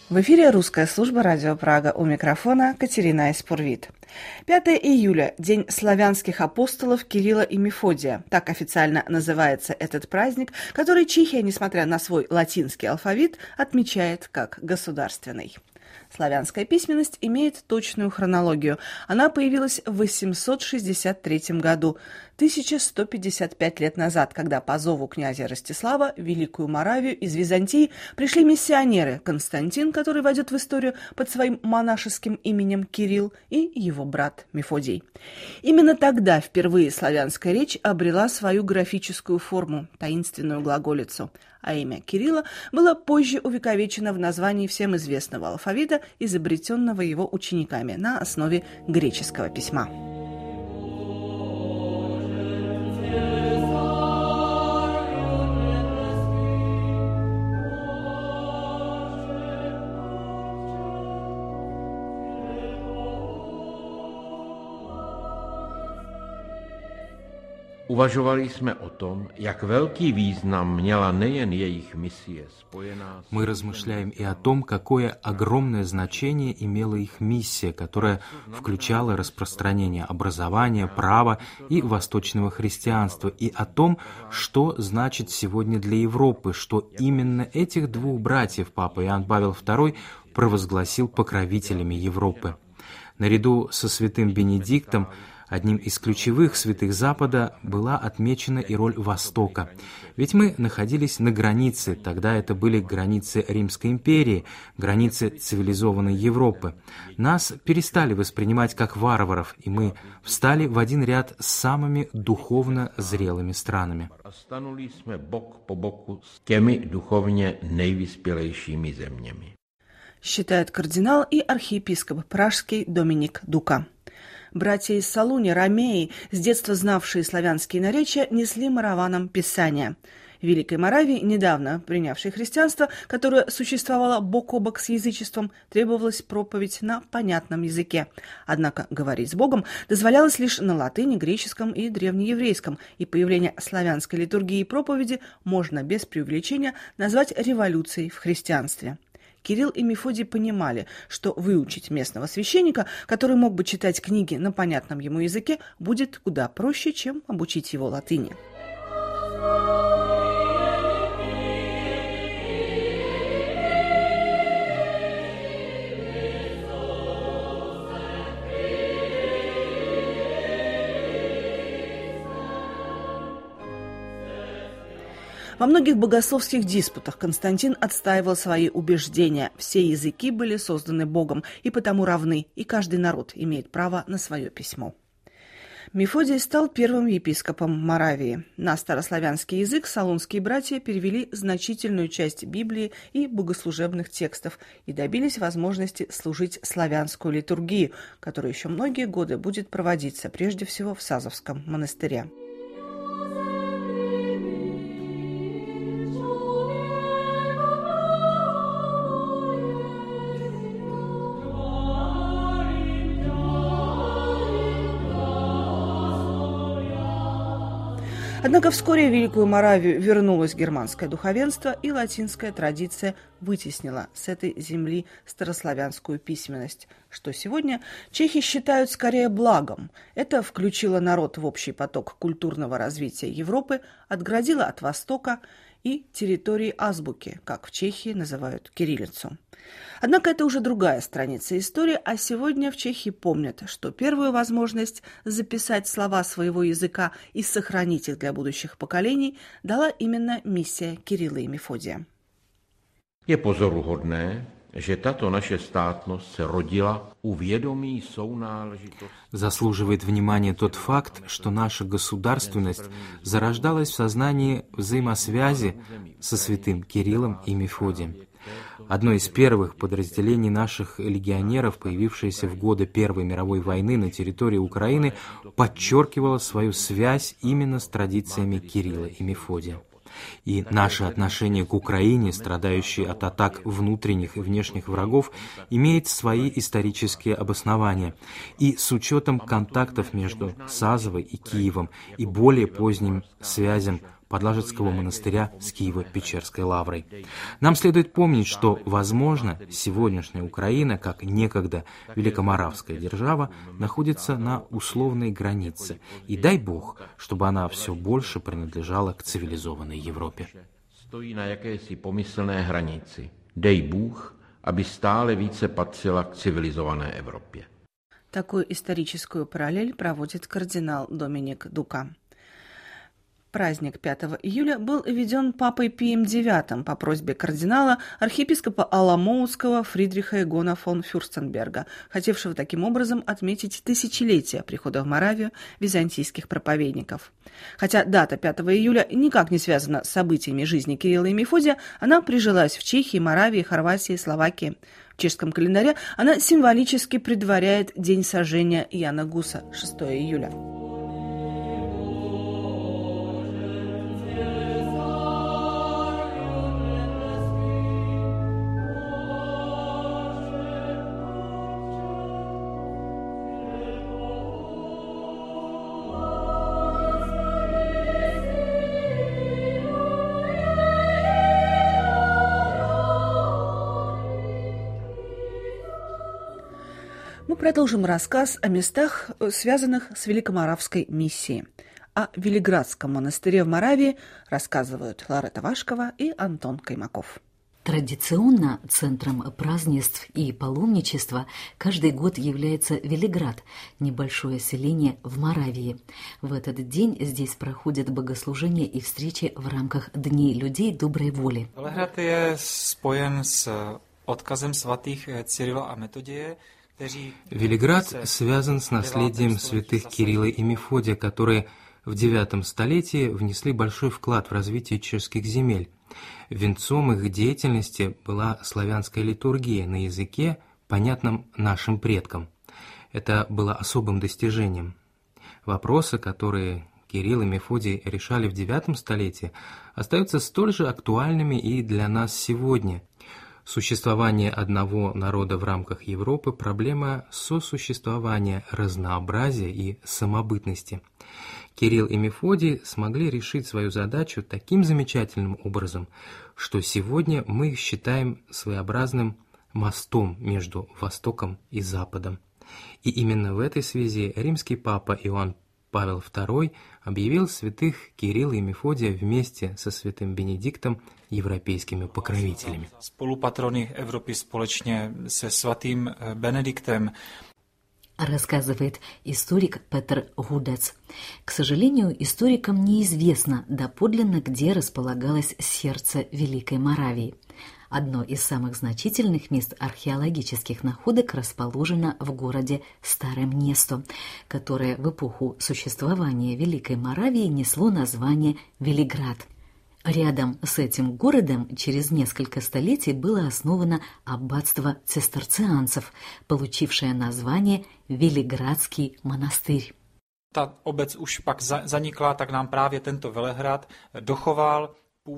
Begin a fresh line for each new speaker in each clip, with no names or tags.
В эфире русская служба «Радио Прага». У микрофона Катерина Испурвит. 5 июля – День славянских апостолов Кирилла и Мефодия. Так официально называется этот праздник, который Чехия, несмотря на свой латинский алфавит, отмечает как государственный. Славянская письменность имеет точную хронологию. Она появилась в 863 году, 1155 лет назад, когда по зову князя Ростислава в Великую Моравию из Византии пришли миссионеры Константин, который войдет в историю под своим монашеским именем Кирилл, и его брат Мефодий. Именно тогда впервые славянская речь обрела свою графическую форму, таинственную глаголицу, а имя Кирилла было позже увековечено в названии всем известного алфавита, изобретенного его учениками на основе греческого письма.
Uvažovali jsme o tom, jak velký význam měla nejen jejich misie spojená.
Мы размышляем и о том, какое огромное значение имела их миссия, которая включала распространение образования, права и восточного христианства, и о том, что значит сегодня для Европы, что именно этих двух братьев Папа Иоанн Павел II провозгласил покровителями Европы. Наряду со святым Бенедиктом одним из ключевых святых Запада была отмечена и роль Востока. Ведь мы находились на границе, тогда это были границы Римской империи, границы цивилизованной Европы. Нас перестали воспринимать как варваров, и мы встали в один ряд с самыми духовно зрелыми странами.
Stanuli jsme bok po boku s těmi duchovně nejvyspělejšími zeměmi.
Считает кардинал и архиепископ пражский Доминик Дука. Братья из Солуни, ромеи, с детства знавшие славянские наречия, несли мараванам Писания. В Великой Моравии, недавно принявшей христианство, которое существовало бок о бок с язычеством, требовалась проповедь на понятном языке. Однако говорить с Богом дозволялось лишь на латыни, греческом и древнееврейском, и появление славянской литургии и проповеди можно без преувеличения назвать революцией в христианстве. Кирилл и Мефодий понимали, что выучить местного священника, который мог бы читать книги на понятном ему языке, будет куда проще, чем обучить его латыни. Во многих богословских диспутах Константин отстаивал свои убеждения. Все языки были созданы Богом и потому равны, и каждый народ имеет право на свое письмо. Мефодий стал первым епископом Моравии. На старославянский язык солунские братья перевели значительную часть Библии и богослужебных текстов и добились возможности служить славянскую литургию, которая еще многие годы будет проводиться прежде всего в Сазовском монастыре. Однако вскоре в Великую Моравию вернулось германское духовенство, и латинская традиция вытеснила с этой земли старославянскую письменность, что сегодня чехи считают скорее благом. Это включило народ в общий поток культурного развития Европы, отгородило от Востока и территории азбуки, как в Чехии называют кириллицу. Однако это уже другая страница истории, а сегодня в Чехии помнят, что первую возможность записать слова своего языка и сохранить их для будущих поколений дала именно миссия Кирилла и Мефодия.
Je pozoruhodné, že tato naše státnost se rodila u vědomí sounáležitosti.
Заслуживает внимания тот факт, что наша государственность зарождалась в сознании взаимосвязи со святым Кириллом и Мефодием. Одно из первых подразделений наших легионеров, появившееся в годы Первой мировой войны на территории Украины, подчеркивало свою связь именно с традициями Кирилла и Мефодия. И наше отношение к Украине, страдающей от атак внутренних и внешних врагов, имеет свои исторические обоснования. И с учетом контактов между Сазовой и Киевом и более поздним связям Подложецкого монастыря с Киево-Печерской лаврой. Нам следует помнить, что, возможно, сегодняшняя Украина, как некогда Великоморавская держава, находится на условной границе. И дай Бог, чтобы она все больше принадлежала к цивилизованной Европе.
Stojí na jakési pomyslné hranici. Dej Bůh, aby stále více patřila k civilizované Evropě.
Такую историческую параллель проводит кардинал Доминик Дука. Праздник 5 июля был введен папой Пием IX по просьбе кардинала архиепископа Аламоутского Фридриха Эгона фон Фюрстенберга, хотевшего таким образом отметить тысячелетие прихода в Моравию византийских проповедников. Хотя дата 5 июля никак не связана с событиями жизни Кирилла и Мефодия, она прижилась в Чехии, Моравии, Хорватии, Словакии. В чешском календаре она символически предваряет день сожжения Яна Гуса, 6 июля. Мы продолжим рассказ о местах, связанных с Великоморавской миссией. О Велиградском монастыре в Моравии рассказывают Ларета Вашкова и Антон Каймаков.
Традиционно центром празднеств и паломничества каждый год является Велиград, небольшое селение в Моравии. В этот день здесь проходят богослужения и встречи в рамках Дней людей доброй воли.
Велиград je spojen s odkazem svatých Cyrila a Metoděje.
Велиград связан с наследием святых Кирилла и Мефодия, которые в IX столетии внесли большой вклад в развитие чешских земель. Венцом их деятельности была славянская литургия на языке, понятном нашим предкам. Это было особым достижением. Вопросы, которые Кирилл и Мефодий решали в IX столетии, остаются столь же актуальными и для нас сегодня. Существование одного народа в рамках Европы – проблема сосуществования разнообразия и самобытности. Кирилл и Мефодий смогли решить свою задачу таким замечательным образом, что сегодня мы их считаем своеобразным мостом между Востоком и Западом. И именно в этой связи римский папа Иоанн Павел II объявил святых Кирилла и Мефодия вместе со святым Бенедиктом европейскими покровителями.
Spolupatrony Evropy společně se svatým Benediktem.
Рассказывает историк Петр Гудец. К сожалению, историкам неизвестно доподлинно, где располагалось сердце Великой Моравии. Одно из самых значительных мест археологических находок расположено в городе Старом Несто, которое в эпоху существования Великой Моравии несло название Велиград. Рядом с этим городом через несколько столетий было основано аббатство цистерцианцев, получившее название Велиградский монастырь.
Ta obec už pak zanikla, tak nám právě tento Velehrad dochoval.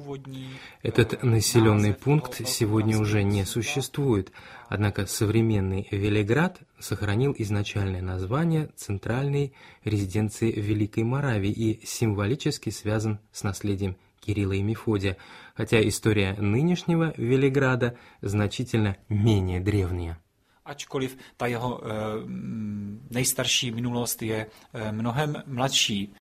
Этот населенный пункт сегодня уже не существует, однако современный Велиград сохранил изначальное название центральной резиденции Великой Моравии и символически связан с наследием Кирилла и Мефодия, хотя история нынешнего Велиграда значительно менее древняя.
Ačkoliv ta jeho nejstarší minulost je mnohem mladší.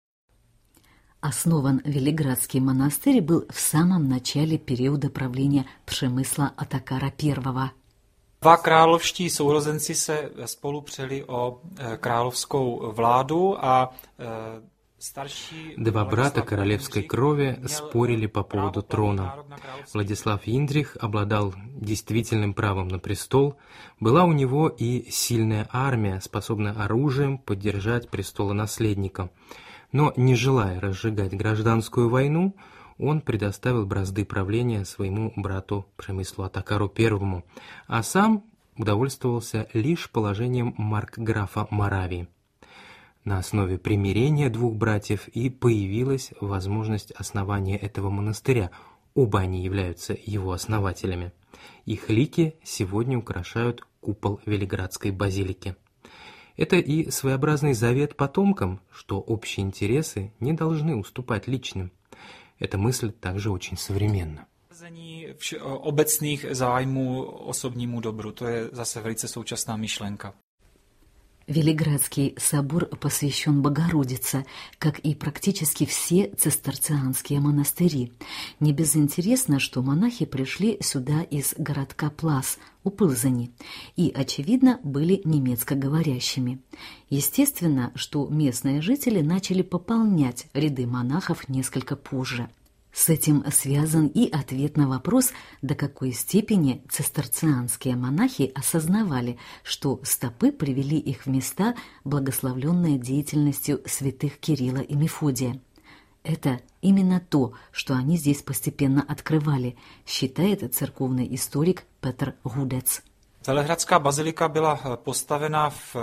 Основан Велиградский монастырь был в самом начале периода правления Přemysla Otakara I.
Dva královští sourozenci se spolu přeli o královskou vládu a
Два брата королевской крови спорили по поводу трона. Владислав Индрих обладал действительным правом на престол, была у него и сильная армия, способная оружием поддержать престолонаследника. Но, не желая разжигать гражданскую войну, он предоставил бразды правления своему брату Přemyslu Otakara I, а сам удовольствовался лишь положением маркграфа Моравии. На основе примирения двух братьев и появилась возможность основания этого монастыря. Оба они являются его основателями. Их лики сегодня украшают купол Велиградской базилики. Это и своеобразный завет потомкам, что общие интересы не должны уступать личным. Эта мысль также очень современна.
Obecných zájmů osobnímu dobru, to je zase velice současná myšlenka.
Велиградский собор посвящен Богородице, как и практически все цистерцианские монастыри. Не безинтересно, что монахи пришли сюда из городка Плас у Пылзани и, очевидно, были немецкоговорящими. Естественно, что местные жители начали пополнять ряды монахов несколько позже. С этим связан и ответ на вопрос, до какой степени цистерцианские монахи осознавали, что стопы привели их в места, благословленные деятельностью святых Кирилла и Мефодия. Это именно то, что они здесь постепенно открывали, считает церковный историк Петр Гудец.
Velehradská bazilika byla postavena v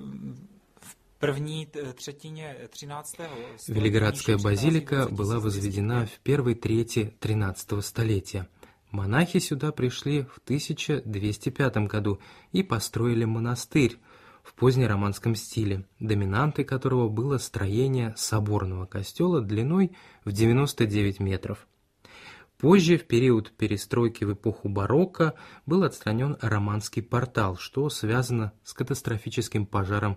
Велиградская базилика была возведена в первой трети XIII столетия. Монахи сюда пришли в 1205 году и построили монастырь в позднероманском стиле, доминантой которого было строение соборного костела длиной в 99 метров. Позже, в период перестройки в эпоху барокко, был отстранен романский портал, что связано с катастрофическим пожаром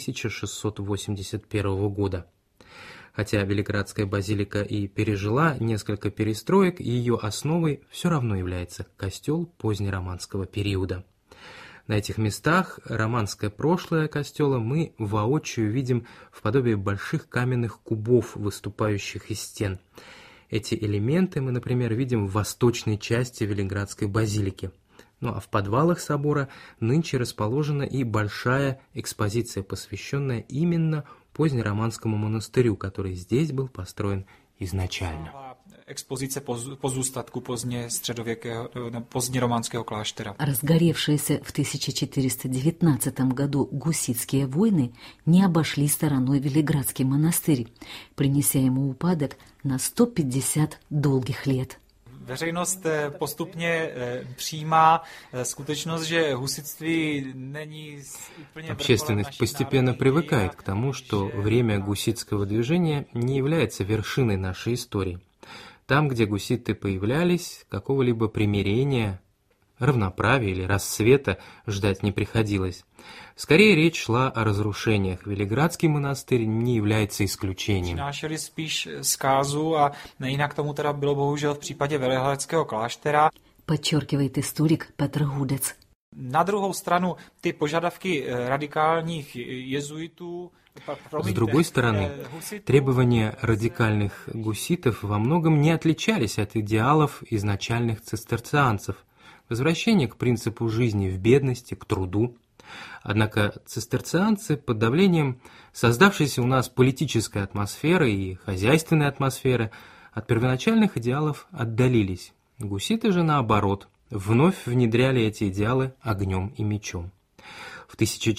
1681 года. Хотя Велиградская базилика и пережила несколько перестроек, ее основой все равно является костел позднероманского периода. На этих местах романское прошлое костела мы воочию видим в подобии больших каменных кубов, выступающих из стен. Эти элементы мы, например, видим в восточной части Велиградской базилики. Ну а в подвалах собора нынче расположена и большая экспозиция, посвященная именно позднероманскому монастырю, который здесь был построен изначально.
Экспозиция позůstatku позднероманского кláštera.
Разгоревшиеся в 1419 году гуситские войны не обошли стороной Велиградский монастырь, принеся ему упадок на 150 долгих лет.
Veřejnost postupně přijímá skutečnost, že husitství není úplně...
Общественность постепенно привыкает к тому, что время гуситского движения не является вершиной нашей истории. Там, где гуситы появлялись, какого-либо примирения, равноправия или расцвета ждать не приходилось. Скорее речь шла о разрушениях. Велиградский монастырь не является исключением.
Přinášeli spíš zkázu a jinak tomu teda bylo bohužel v případě Velehradského kláštera.
Подчеркивает историк Петр Гудец.
Na druhou stranu ty požadavky radikálních jezuitů.
С другой стороны, требования радикальных гуситов во многом не отличались от идеалов изначальных цистерцианцев. Возвращение к принципу жизни в бедности, к труду. Однако цистерцианцы под давлением создавшейся у нас политической атмосферы и хозяйственной атмосферы от первоначальных идеалов отдалились. Гуситы же, наоборот, вновь внедряли эти идеалы огнем и мечом. В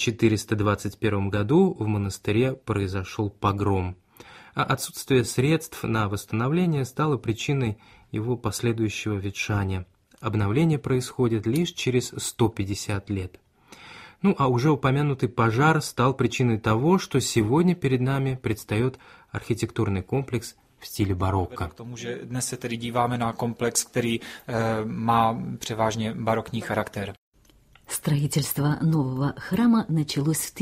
1421 году в монастыре произошел погром, а отсутствие средств на восстановление стало причиной его последующего ветшания. Обновление происходит лишь через 150 лет. Ну а уже упомянутый пожар стал причиной того, что сегодня перед нами предстает архитектурный комплекс в стиле барокко.
K tomu, že dnes se tedy díváme na komplex, který má převážně barokní charakter.
Строительство нового храма началось в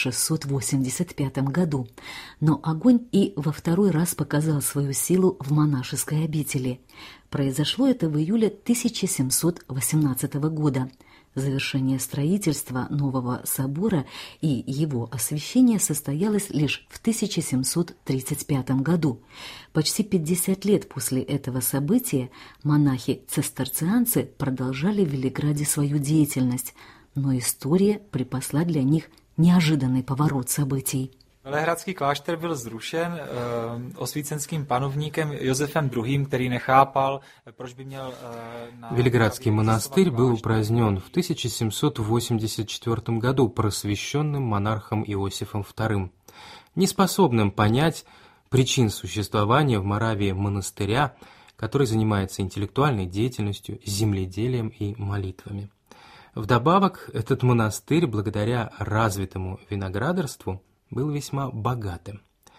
1685 году, но огонь и во второй раз показал свою силу в монашеской обители. Произошло это в июле 1718 года. Завершение строительства нового собора и его освящение состоялось лишь в 1735 году. Почти 50 лет после этого события монахи-цистерцианцы продолжали в Велиграде свою деятельность, но история припасла для них неожиданный поворот событий.
Velehradský klášter byl zrušen osvícenským panovníkem Josefem II., který nechápal, proč by měl...
Велиградский монастырь был упразднен в 1784 году просвещенным монархом Иосифом II, неспособным понять причин существования в Моравии монастыря, который занимается интеллектуальной деятельностью, земледелием и молитвами. Вдобавок, этот монастырь, благодаря развитому виноградарству, был весьма богатым.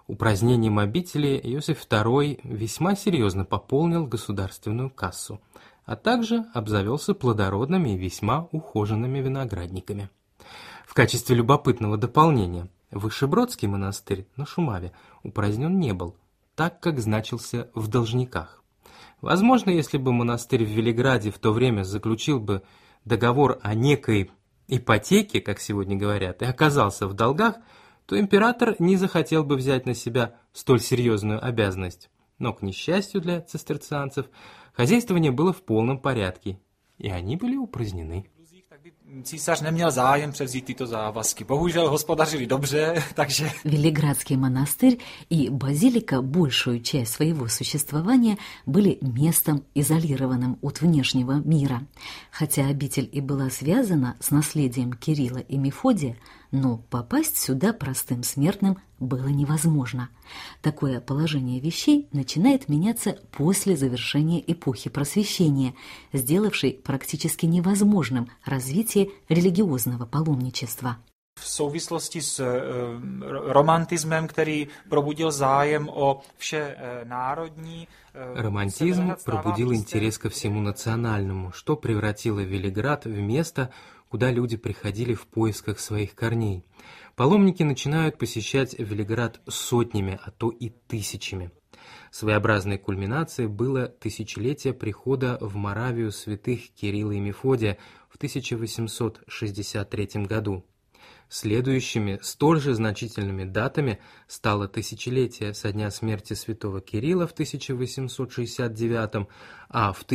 Упразднением обители Иосиф II весьма серьезно пополнил государственную кассу, а также обзавелся плодородными и весьма ухоженными виноградниками. В качестве любопытного дополнения Вышебродский монастырь на Шумаве упразднен не был, так как значился в должниках. Возможно, если бы монастырь в Велиграде в то время заключил бы договор о некой ипотеке, как сегодня говорят, и оказался в долгах, то император не захотел бы взять на себя столь серьезную обязанность. Но, к несчастью для цистерцианцев, хозяйствование было в полном порядке, и они были упразднены.
Císař neměl zájem převzít tyto závazky. Bohužel hospodařili dobře, takže...
Велиградский монастырь и базилика большую часть своего существования были местом, изолированным от внешнего мира. Хотя обитель и была связана с наследием Кирилла и Мефодия, но попасть сюда простым смертным было невозможно. Такое положение вещей начинает меняться после завершения эпохи Просвещения, сделавшей практически невозможным развитие религиозного паломничества.
V souvislosti s romantismem, který probudil zájem o vše národní...
Романтизм пробудил интерес ко всему национальному, что превратило Велиград в место, куда люди приходили в поисках своих корней. Паломники начинают посещать Велиград сотнями, а то и тысячами. Своеобразной кульминацией было тысячелетие прихода в Моравию святых Кирилла и Мефодия в 1863 году. Следующими, столь же значительными датами стало тысячелетие со дня смерти святого Кирилла в 1869, а в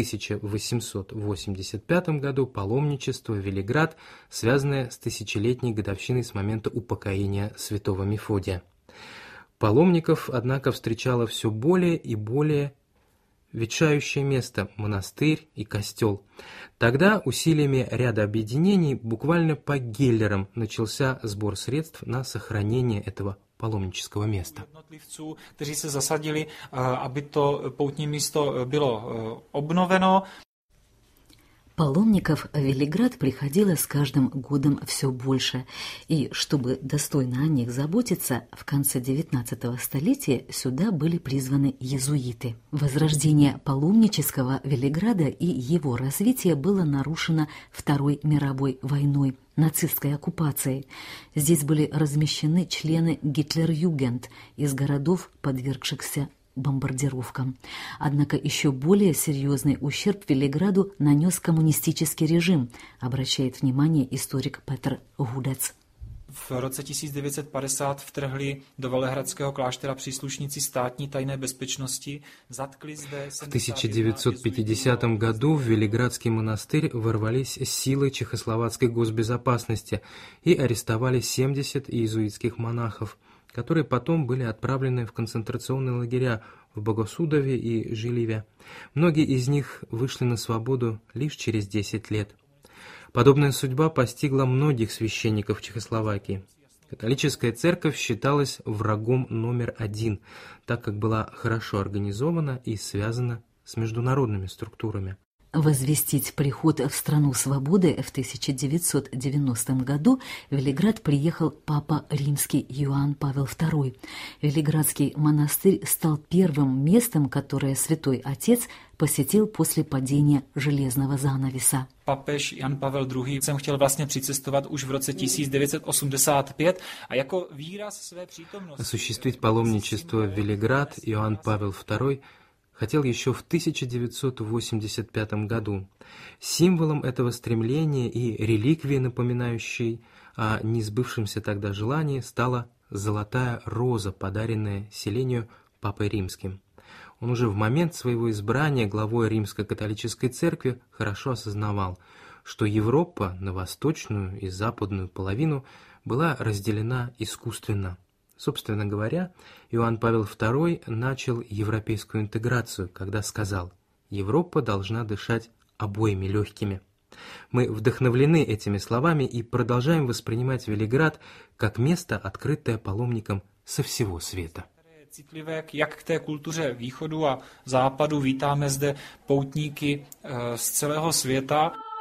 1885 году паломничество в Велиград, связанное с тысячелетней годовщиной с момента упокоения святого Мефодия. Паломников, однако, встречало все более и более ветшающее место – монастырь и костел. Тогда усилиями ряда объединений буквально по геллерам начался сбор средств на сохранение этого паломнического места.
Jednotlivců, kteří se zasadili, aby to poutní místo bylo obnoveno.
Паломников в Велиград приходило с каждым годом все больше, и чтобы достойно о них заботиться, в конце XIX столетия сюда были призваны иезуиты. Возрождение паломнического Велиграда и его развитие было нарушено Второй мировой войной, нацистской оккупацией. Здесь были размещены члены Гитлер-Югенд из городов, подвергшихся бомбардировкам. Однако еще более серьезный ущерб Велиграду нанес коммунистический режим, обращает внимание историк Petr Hudec.
V roce 1950 vtrhli do Velehradského kláštera příslušníci státní tajné bezpečnosti, zatkli zde...
В 1950 году в Велиградский монастырь ворвались силы чехословацкой госбезопасности и арестовали 70 иезуитских монахов, которые потом были отправлены в концентрационные лагеря в Богосудове и Жиливе. Многие из них вышли на свободу лишь через 10 лет. Подобная судьба постигла многих священников Чехословакии. Католическая церковь считалась врагом номер один, так как была хорошо организована и связана с международными структурами.
Возвестить приход в страну свободы в 1990 году в Велиград приехал папа римский Иоанн Павел II. Велиградский монастырь стал первым местом, которое Святой Отец посетил после падения железного занавеса.
Papež Jan Pavel II jsem chtěl vlastně přicestovat už v roce 1985 a jako výraz své přítomnosti...
Осуществить паломничество в Велиград Иоанн Павел II хотел еще в 1985 году. Символом этого стремления и реликвией, напоминающей о несбывшемся тогда желании, стала золотая роза, подаренная селению Папой Римским. Он уже в момент своего избрания главой Римско-католической церкви хорошо осознавал, что Европа на восточную и западную половину была разделена искусственно. Собственно говоря, Иоанн Павел II начал европейскую интеграцию, когда сказал: «Европа должна дышать обоими легкими». Мы вдохновлены этими словами и продолжаем воспринимать Велиград как место, открытое паломникам со всего света.
Citlivé jak k té kultuře východu a západu, vítáme zde poutníky z celého světa.